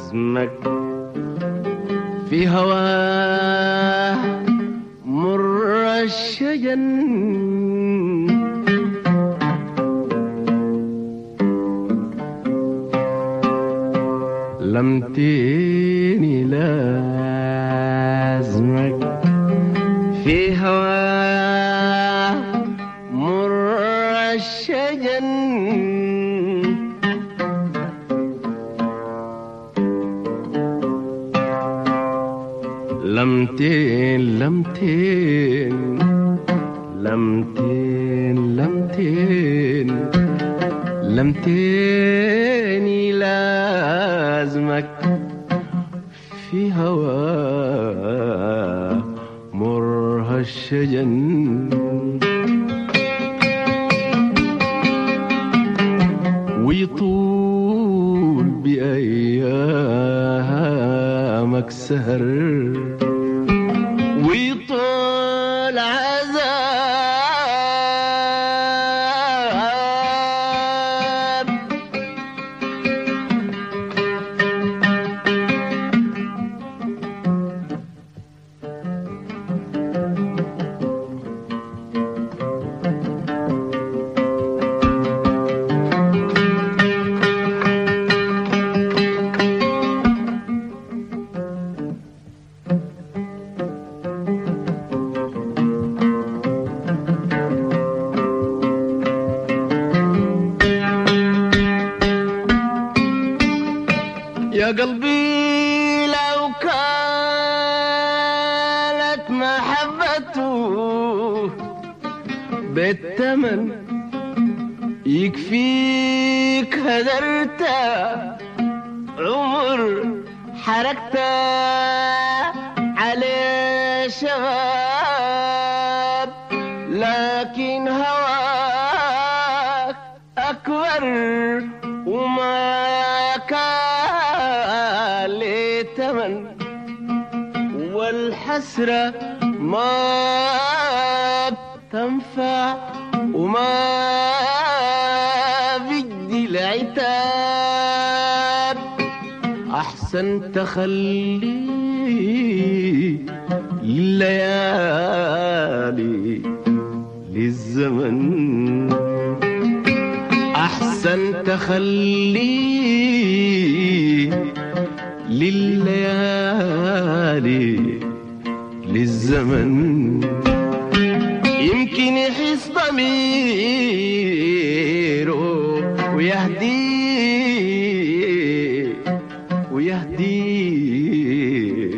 لازمك في هواه مر الشجن لمتيني لازمك في هواه مر الشجن لمتين لمتين لمتين لمتين لمتيني لازمك في هوا مر الشجن ويطول بأيامك سهر ويطول عذاب يا قلبي لو كانت محبته بالثمن يكفيك هدرت عمر حركت عليه شباب لكن هواك أكبر وما كان لي تمن والحسرة ما تنفع وما بدي العتاب أحسن تخلي لليالي للزمن أحسن تخلي لليالي للزمن يمكن يحس ضميره ويهدي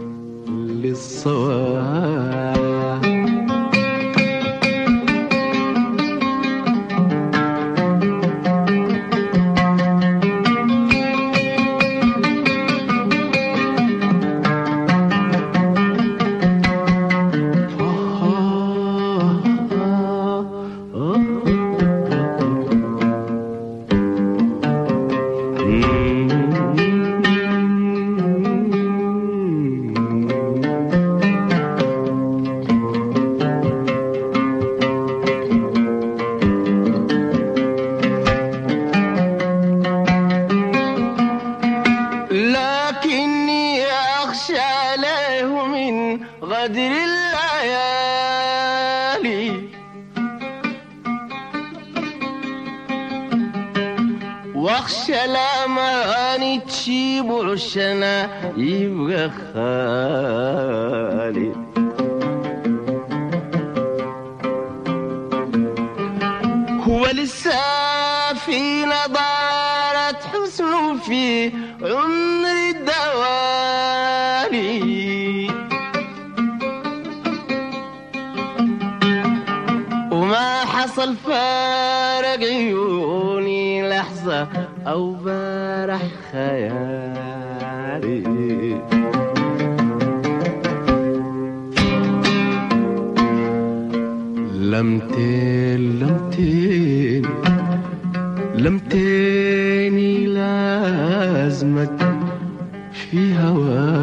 للصواب لكني أخشى عليه من غدر الليالي واخشى الأمان تشيب عشنا يبقى خالي هو لسه في نضارة حسن في عمر الدوالي وما حصل فارق عيوني لحظة أو بارح خيالي لمتين لمتين لمتيني لازمك في هواك